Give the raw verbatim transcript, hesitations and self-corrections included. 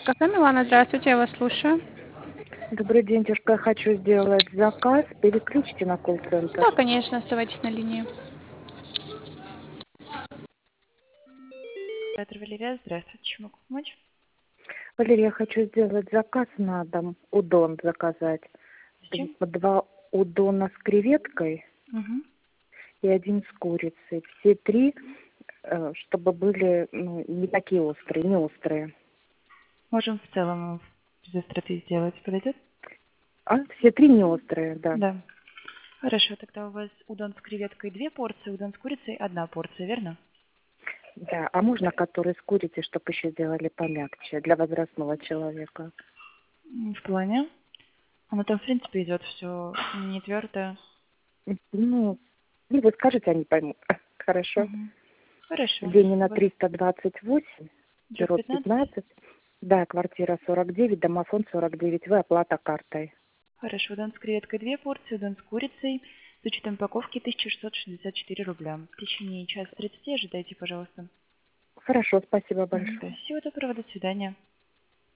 кафе «Милана». Здравствуйте, я вас слушаю. Добрый день, девушка. Я хочу сделать заказ. Переключите на колл-центр. Да, конечно, оставайтесь на линии. Петр Валерия, здравствуйте, чем могу помочь? Валерия, я хочу сделать заказ на дом. Удон заказать. С чем? Два удона с креветкой Угу. и один с курицей. Все три, э, чтобы были ну, не такие острые, не острые. Можем в целом без остроты сделать. Подойдет? А? Все три не острые, да. Да. Хорошо, тогда у вас удон с креветкой две порции, удон с курицей одна порция, верно? Да, а можно который с курицей, чтобы еще сделали помягче для возрастного человека? М, В плане? Оно там, в принципе, идет все не твердое. Ну, ну вы скажете, они поймут. Хорошо. Угу. Хорошо. Ленина У вас триста двадцать восемь, дробь бюро пятнадцать? пятнадцать. Да, квартира сорок девять, домофон сорок девять. Вы оплата картой. Хорошо, удон с креветкой две порции, удон с курицей с учетом упаковки тысяча шестьсот шестьдесят четыре рубля. В течение часа тридцати ожидайте, пожалуйста. Хорошо, спасибо Мгм. большое. Всего доброго, до свидания.